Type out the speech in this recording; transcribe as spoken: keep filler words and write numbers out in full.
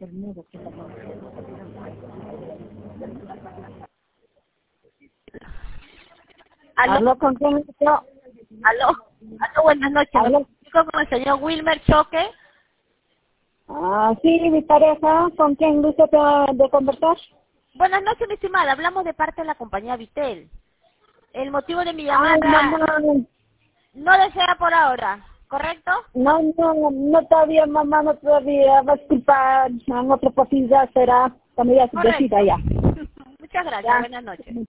Aló. ¿Hablo con quién yo? Aló. Aló, buenas noches. ¿Hablo? ¿Me comunico con el señor Wilmer Choque? Ah, sí, mi pareja, ¿con quién gusta de, de conversar? Buenas noches, mi estimada. Hablamos de parte de la compañía Vitel. El motivo de mi Ay, llamada mamá, no desea por ahora, ¿correcto? no, no, no todavía, mamá, no todavía, va a disculpar, en otra oportunidad será, cuando ya se Correcto. decida ya. Muchas gracias. Ya. Buenas noches.